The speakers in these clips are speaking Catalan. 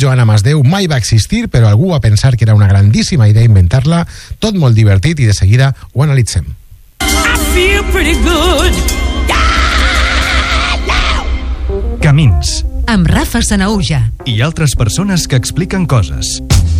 Joana Masdeu mai va existir, però algú va pensar que era una grandíssima idea inventar-la. Tot molt divertit i de seguida ho analitzem. I feel pretty good. Camins. Amb Rafa Sanahuja. I altres persones que expliquen coses.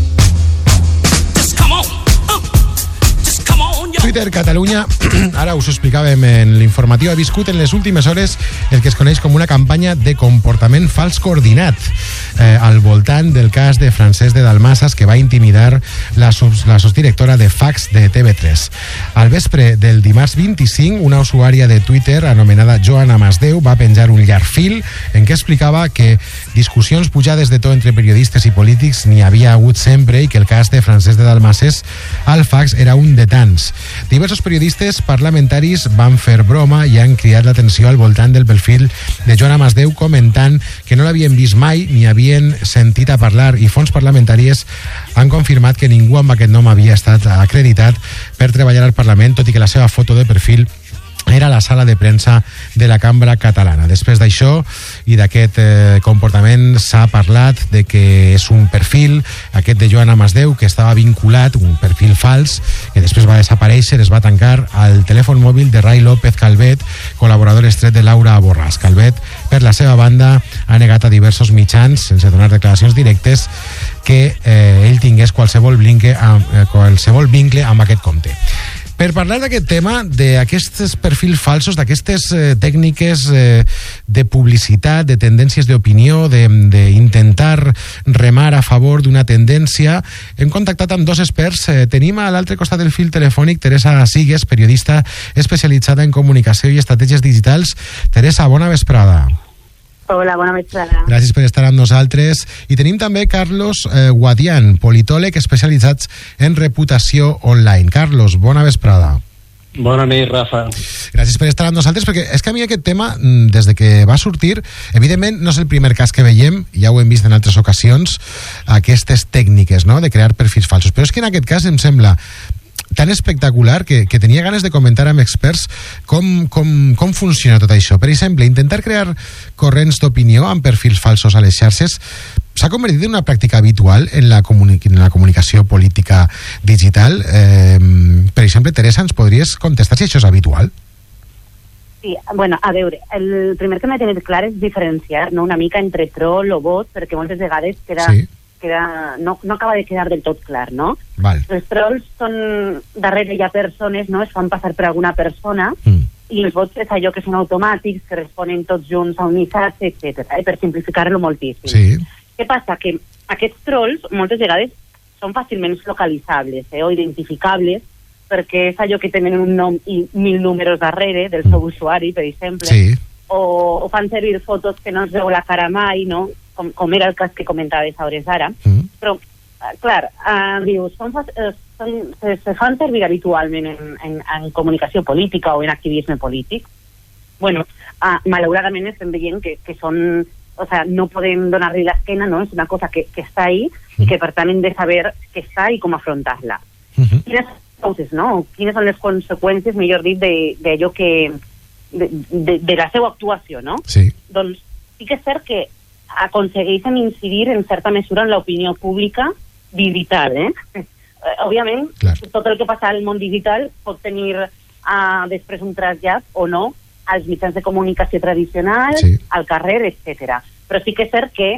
Twitter Catalunya, ara us ho explicàvem en l'informatiu, ha viscut en les últimes hores el que es coneix com una campanya de comportament fals coordinat al voltant del cas de Francesc de Dalmases, que va intimidar la sotsdirectora de fax de TV3. Al vespre del dimarts 25, una usuària de Twitter anomenada Joana Masdeu va penjar un llarg fil en què explicava que discussions pujades de to entre periodistes i polítics n'hi havia hagut sempre i que el cas de Francesc de Dalmases al fax era un de tants. Diversos periodistes parlamentaris van fer broma i han cridat l'atenció al voltant del perfil de Joana Masdeu, comentant que no l'havien vist mai ni havien sentit a parlar, i fonts parlamentàries han confirmat que ningú amb aquest nom havia estat acreditat per treballar al Parlament, tot i que la seva foto de perfil era la sala de premsa de la Cambra Catalana. Després d'això i d'aquest comportament s'ha parlat de que és un perfil, aquest de Joana Masdeu, que estava vinculat, un perfil fals, que després va desaparèixer, es va tancar al telèfon mòbil de Ray López Calvet, col·laborador estret de Laura Borràs. Calvet, per la seva banda, ha negat a diversos mitjans, sense donar declaracions directes, que ell tingués qualsevol vincle amb aquest compte. Per parlar d'aquest tema, d'aquests perfils falsos, d'aquestes tècniques de publicitat, de tendències d'opinió, d'intentar remar a favor d'una tendència, hem contactat amb dos experts. Tenim a l'altre costat del fil telefònic Teresa Sigues, periodista especialitzada en comunicació i estratègies digitals. Teresa, bona vesprada. Hola, bona vesprada. Gràcies per estar amb nosaltres. I tenim també Carlos Guadián, politòleg especialitzat en reputació online. Carlos, bona vesprada. Bona nit, Rafa. Gràcies per estar amb nosaltres, perquè és que a mi aquest tema, des de que va sortir, evidentment no és el primer cas que veiem, ja ho hem vist en altres ocasions, aquestes tècniques, no?, de crear perfils falsos. Però és que en aquest cas em sembla tan espectacular que tenia ganes de comentar amb experts com funciona tot això. Per exemple, intentar crear corrents d'opinió amb perfils falsos a les xarxes s'ha convertit en una pràctica habitual en la comunicació política digital. Per exemple, Teresa, ens podries contestar si això és habitual? Sí, bueno, a veure, el primer que m'he de tenir clar és diferenciar, no, una mica entre troll o bot, perquè moltes vegades no acaba de quedar del tot clar, no? Val. Els trolls són, darrere hi ha persones, no?, es fan passar per alguna persona, i els bots és allò que són automàtics, que responen tots junts a un missatge, etc. Per simplificar-lo moltíssim. Sí. Què passa? Que aquests trolls moltes vegades són fàcilment localitzables o identificables, perquè és allò que tenen un nom i 1000 números darrere del seu usuari, per exemple, sí. o fan servir fotos que no es veu la cara mai, no?, com era el cas que comentaves a hores d'ara. Però, clar, dius, se fan servir habitualment en comunicació política o en activisme polític. Bueno, malauradament estem veient que són, o sea, no podem donar-li l'esquena, no? És una cosa que està ahí i que per tant hem de saber que està i com afrontar-la. Quines coses, no? Quines són les conseqüències, millor dit, d'allò que de la seva actuació, no? Sí. Doncs sí que és cert que aconsegueixen incidir en certa mesura en l'opinió pública digital, òbviament, tot el que passa al món digital pot tenir després un trasllat o no als mitjans de comunicació tradicionals, al carrer, etc. Però sí que és cert que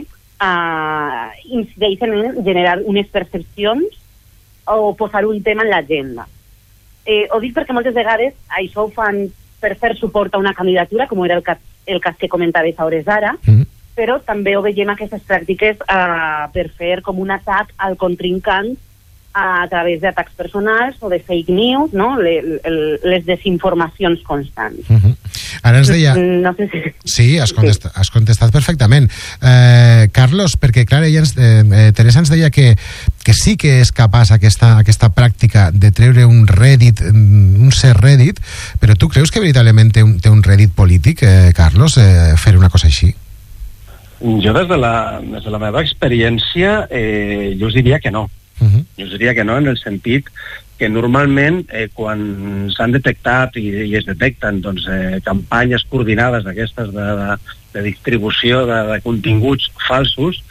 incideixen en generar unes percepcions o posar un tema en l'agenda. Ho dic perquè moltes vegades això ho fan per fer suport a una candidatura, com era el cas que comentaves a hores d'ara, però també ho veiem aquestes pràctiques per fer com un atac al contrincant a través d'atacs personals o de fake news, no? Les desinformacions constants. Ara ens deia... No sé si... Sí, has contestat perfectament. Carlos, perquè clar, Teresa ens deia que sí que és capaç aquesta pràctica de treure un rèdit, un cert rèdit, però tu creus que veritablement té un rèdit polític, Carlos, fer una cosa així? Jo des de la meva experiència jo us diria que no. Jo us diria que no, en el sentit que normalment quan s'han detectat i es detecten campanyes coordinades d'aquestes de distribució de continguts falsos,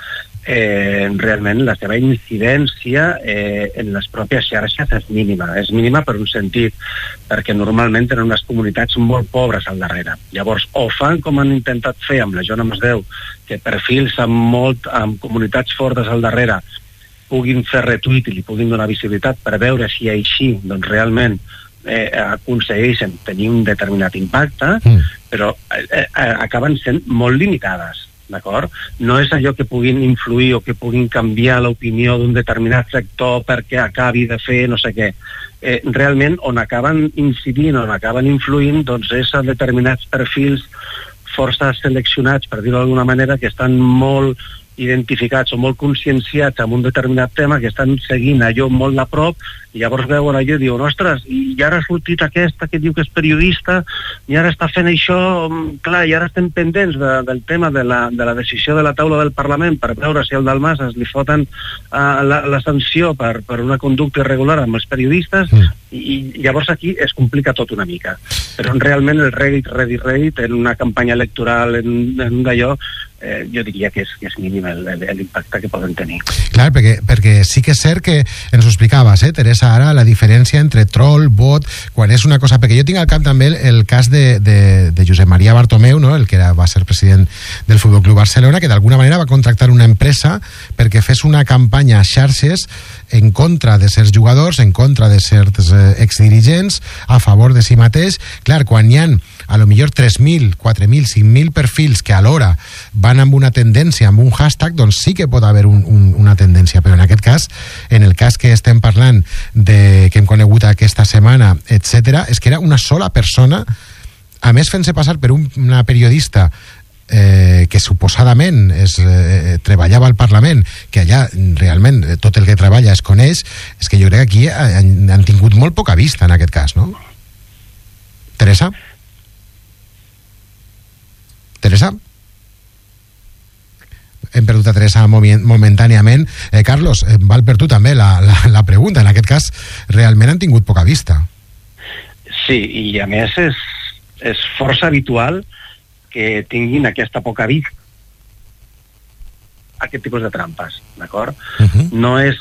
realment la seva incidència en les pròpies xarxes és mínima per un sentit, perquè normalment tenen unes comunitats molt pobres al darrere. Llavors, o fan com han intentat fer amb la Jona Masdeu, que perfils amb comunitats fortes al darrere puguin fer retuit i li puguin donar visibilitat per veure si així doncs realment aconsegueixen tenir un determinat impacte, però acaben sent molt limitades. D'acord? No és allò que puguin influir o que puguin canviar l'opinió d'un determinat sector perquè acabi de fer no sé què. Realment, on acaben incidint, on acaben influint, doncs és a determinats perfils força seleccionats, per dir-ho d'alguna manera, que estan molt identificats o molt conscienciats amb un determinat tema, que estan seguint allò molt a prop, i llavors veuen allò i diuen, ostres, i ara ha sortit aquesta que diu que és periodista, i ara està fent això, clar, i ara estem pendents del tema de la decisió de la taula del Parlament per veure si al Dalmases li foten la sanció per una conducta irregular amb els periodistes, i llavors aquí es complica tot una mica. Però realment el Reddit en una campanya electoral, en d'allò, jo diria que és mínim l'impacte que poden tenir. Clar, perquè sí que és cert que ens ho explicaves, Teresa, ara, la diferència entre troll, bot, quan és una cosa... Perquè jo tinc al cap també el cas de Josep Maria Bartomeu, no? El que va ser president del Futbol Club Barcelona, que d'alguna manera va contractar una empresa perquè fes una campanya a xarxes en contra de certs jugadors, en contra de certs exdirigents, a favor de si mateix. Clar, quan hi ha a lo millor 3.000, 4.000, 5.000 perfils que alhora van amb una tendència, amb un hashtag, doncs sí que pot haver una tendència, però en aquest cas, en el cas que estem parlant que hem conegut aquesta setmana, etc., és que era una sola persona, a més fent-se passar per una periodista que suposadament treballava al Parlament, que allà realment tot el que treballa es coneix. És que jo crec que aquí han tingut molt poca vista en aquest cas, no? Teresa? Teresa? Hem perdut a Teresa momentàniament. Carlos, val per tu també la pregunta. En aquest cas, realment han tingut poca vista. Sí, i a més és força habitual que tinguin aquesta poca vista, aquest tipus de trampes, d'acord? No és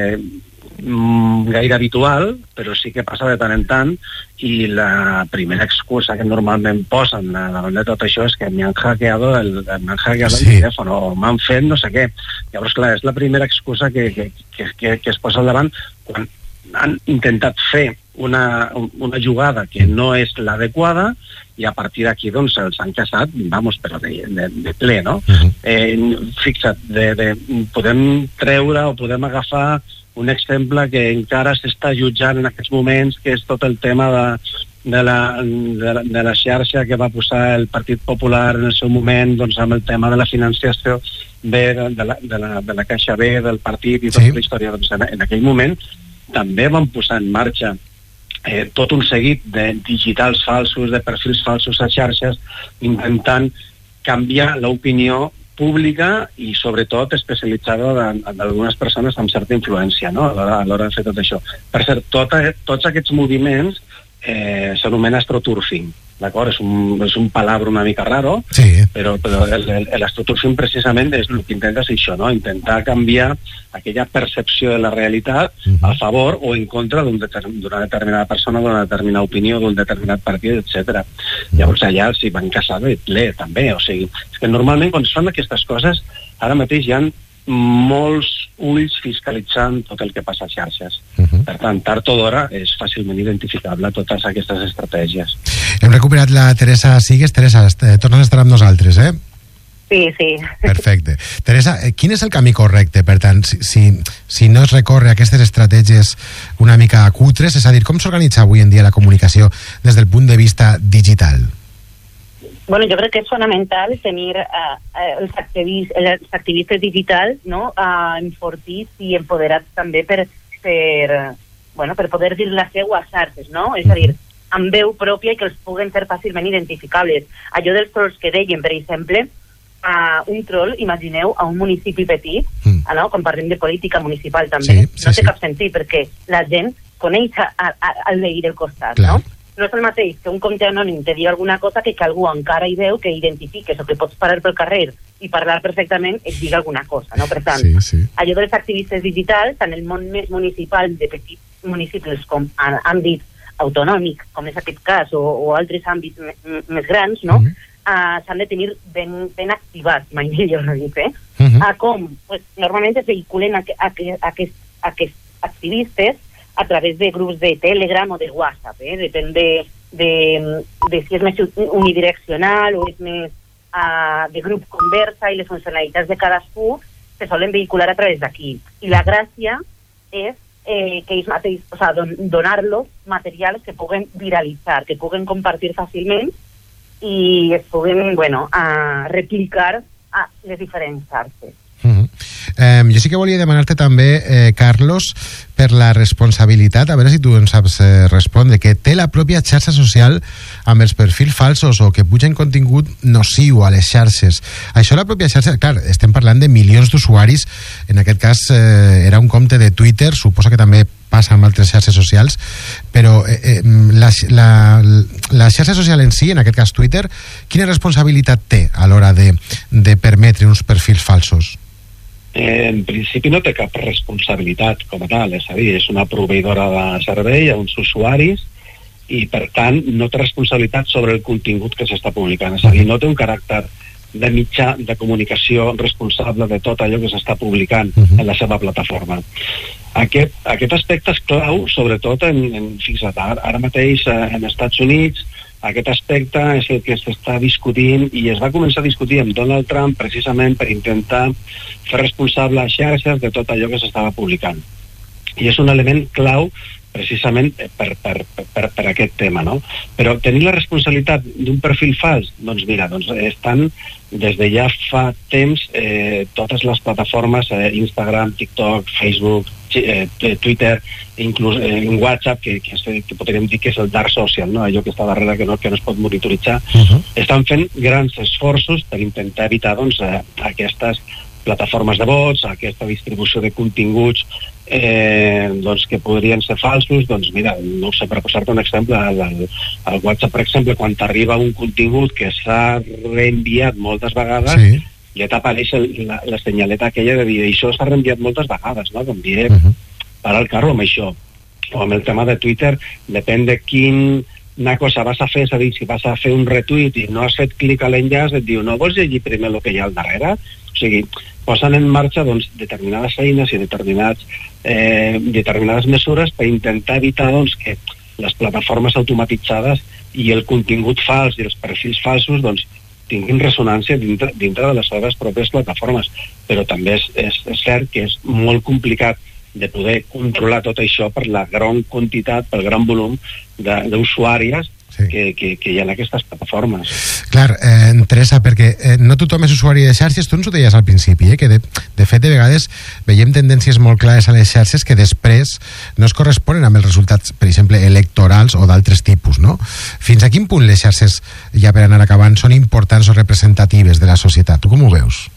gaire habitual, però sí que passa de tant en tant, i la primera excusa que normalment posen davant de tot això és que m'han hackeado el telèfon, o m'han fet no sé què. Llavors, clar, és la primera excusa que es posa al davant quan han intentat fer una jugada que no és l'adequada, i a partir d'aquí doncs els han casat, però de ple, no? Fixa't, podem treure o podem agafar un exemple que encara s'està jutjant en aquests moments, que és tot el tema de la xarxa que va posar el Partit Popular en el seu moment, doncs amb el tema de la financiació de la Caixa B del partit i tota la història. Doncs en aquell moment també van posar en marxa tot un seguit de digitals falsos, de perfils falsos a xarxes, intentant canviar l'opinió pública i sobretot especialitzada d'algunes persones amb certa influència, no? A l'hora de fer tot això. Per cert, tots aquests moviments s'anomena astroturfing, d'acord? És un palabra una mica raro, però l'astroturfing precisament és el que intenta ser això, no? Intentar canviar aquella percepció de la realitat a favor o en contra d'una determinada persona, d'una determinada opinió, d'un determinat partit, etc. Llavors allà s'hi van casar de ple també, o sigui, és que normalment quan es fan aquestes coses, ara mateix hi ha molts ulls fiscalitzant tot el que passa a xarxes. Per tant, tard o d'hora és fàcilment identificable totes aquestes estratègies. Hem recuperat la Teresa Sigues. Teresa, tornes a estar amb nosaltres, Sí. Perfecte. Teresa, quin és el camí correcte? Per tant, si no es recorre a aquestes estratègies una mica cutres, és a dir, com s'organitza avui en dia la comunicació des del punt de vista digital? Bueno, jo crec que és fonamental tenir els activistes digitals, no? Enfortits i empoderats també per poder dir la seva a xarxes, no? És a dir, amb veu pròpia i que els puguen ser fàcilment identificables. Allò dels trolls que deien, per exemple, un troll, imagineu, a un municipi petit, no? Quan parlem de política municipal també, no té cap sentit, perquè la gent coneix el veí del costat, no? No és el mateix que un compte anònim te diu alguna cosa que algú encara hi veu, que identifiques o que pots parar pel carrer i parlar perfectament et diga alguna cosa, no? Per tant, allò dels activistes digitals, en el món més municipal de petits municipis com àmbit autonòmic, com és aquest cas, o altres àmbits més grans, no? S'han de tenir ben activats, mai millor dit, com pues, normalment es vehiculen aquests activistes a través de grups de Telegram o de WhatsApp, depèn de si és més unidireccional o és més de grup conversa, i les funcionalitats de cadascú se solen vehicular a través d'aquí. I la gràcia és que ells mateix, donar-los materials que puguen viralitzar, que puguen compartir fàcilment i es puguen, replicar a les diferents xarxes. Jo sí que volia demanar-te també, Carlos, per la responsabilitat, a veure si tu en saps respondre, que té la pròpia xarxa social amb els perfils falsos o que pugen contingut nociu a les xarxes. Això la pròpia xarxa, clar, estem parlant de milions d'usuaris, en aquest cas era un compte de Twitter, suposa que també passa amb altres xarxes socials, però la xarxa social en si, en aquest cas Twitter, quina responsabilitat té a l'hora de permetre uns perfils falsos? En principi no té cap responsabilitat com a tal, és a dir, és una proveïdora de servei a uns usuaris i per tant no té responsabilitat sobre el contingut que s'està publicant, és a dir, no té un caràcter de mitjà de comunicació responsable de tot allò que s'està publicant en la seva plataforma. Aquest aspecte és clau, sobretot fixa't, ara mateix en Estats Units aquest aspecte és el que s'està discutint i es va començar a discutir amb Donald Trump precisament per intentar fer responsable a xarxes de tot allò que s'estava publicant. I és un element clau precisament per aquest tema, no? Però tenir la responsabilitat d'un perfil fals, doncs mira, estan des de ja fa temps totes les plataformes, Instagram, TikTok, Facebook, Twitter, inclús en WhatsApp, que podríem dir que és el dark social, no? Allò que està darrere que no es pot monitoritzar, estan fent grans esforços per intentar evitar aquestes plataformes de vots, aquesta distribució de continguts que podrien ser falsos. Doncs mira, no ho sé, per posar-te un exemple, al WhatsApp, per exemple, quan t'arriba un contingut que s'ha reenviat moltes vegades, ja t'apareix la senyaleta aquella de dir això s'ha reenviat moltes vegades, no? Com dir, parar el carro amb això. O amb el tema de Twitter, depèn de quina cosa vas a fer, és a dir, si vas a fer un retweet i no has fet clic a l'enllaç, et diu, no vols llegir primer el que hi ha al darrere? O sigui, posen en marxa determinades eines i determinades mesures per intentar evitar que les plataformes automatitzades i el contingut fals i els perfils falsos tinguin ressonància dintre de les seves pròpies plataformes. Però també és cert que és molt complicat de poder controlar tot això per la gran quantitat, pel gran volum d'usuàries que hi ha en aquestes plataformes. Clar, Teresa, perquè no tothom és usuari de xarxes, tu ens ho deies al principi, que de fet de vegades veiem tendències molt clares a les xarxes que després no es corresponen amb els resultats, per exemple, electorals o d'altres tipus, no? Fins a quin punt les xarxes, ja per anar acabant, són importants o representatives de la societat? Tu com ho veus?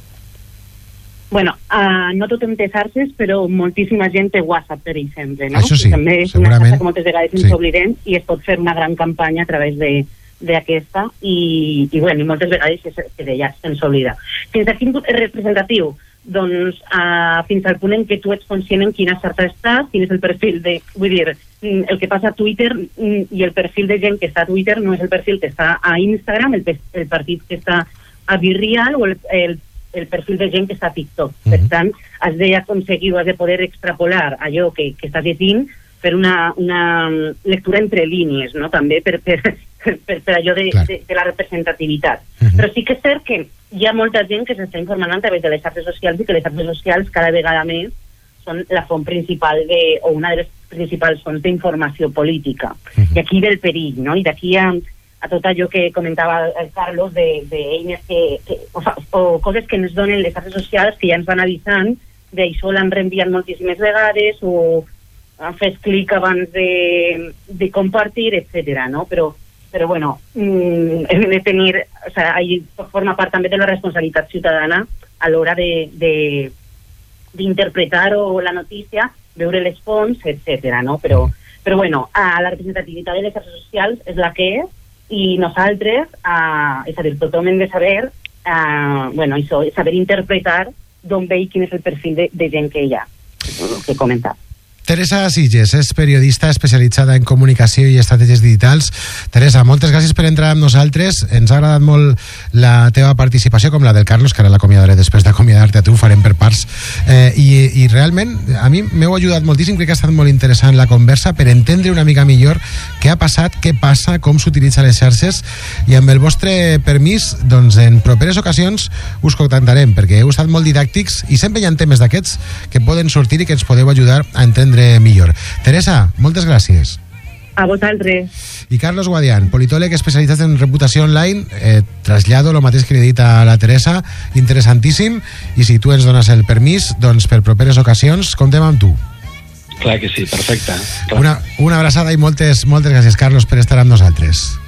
Bueno, no tothom té xarxes, però moltíssima gent té WhatsApp, per exemple, no? Això sí, també és una xarxa que moltes vegades ens oblidem i es pot fer una gran campanya a través d'aquesta i moltes vegades ja se'ns oblida. Fins a quin punt és representatiu? Doncs fins al punt en què tu ets conscient en quina xarxa estàs, quin és el perfil vull dir, el que passa a Twitter i el perfil de gent que està a Twitter no és el perfil que està a Instagram, el partit que està a Virreal o el perfil de gent que està a TikTok. Per tant, has d'aconseguir o has de poder extrapolar allò que estàs llegint per una lectura entre línies, no? També per allò de la representativitat. Però sí que és cert que hi ha molta gent que s'està informant a través de les xarxes socials i que les xarxes socials cada vegada més són la font principal o una de les principals fonts d'informació política. I aquí ve el perill, no? I d'aquí a tot allò que comentava el Carlos d'eines o coses que ens donen les xarxes socials que ja ens van avisant d'això l'han reenviat moltíssimes vegades o han fet clic abans de compartir, etc. no? Però bueno, hem de tenir, o sea, forma part també de la responsabilitat ciutadana a l'hora d'interpretar la notícia, veure les fonts, etc. no? Però bueno, la representativitat de les xarxes socials és la que és i nosaltres, és a dir, tothom hem de saber bueno, això, saber interpretar d'on ve i quin és el perfil de gent que hi ha, que he comentat. Teresa Sitges és periodista especialitzada en comunicació i estratègies digitals. Teresa, moltes gràcies per entrar amb nosaltres. Ens ha agradat molt la teva participació, com la del Carlos, que ara l'acomiadaré després d'acomiadar-te a tu, ho farem per parts. I realment a mi m'heu ajudat moltíssim, crec que ha estat molt interessant la conversa per entendre una mica millor què ha passat, què passa, com s'utilitza les xarxes, i amb el vostre permís, doncs en properes ocasions us contactarem, perquè heu estat molt didàctics i sempre hi ha temes d'aquests que poden sortir i que ens podeu ajudar a entendre millor. Teresa, moltes gràcies. A vosaltres. I Carlos Guadián, politòleg especialitzat en reputació online, trasllado el mateix que li he dit a la Teresa, interessantíssim, i si tu ens dones el permís, doncs per properes ocasions comptem amb tu. Clar que sí, perfecte. Una abraçada i moltes gràcies, Carlos, per estar amb nosaltres.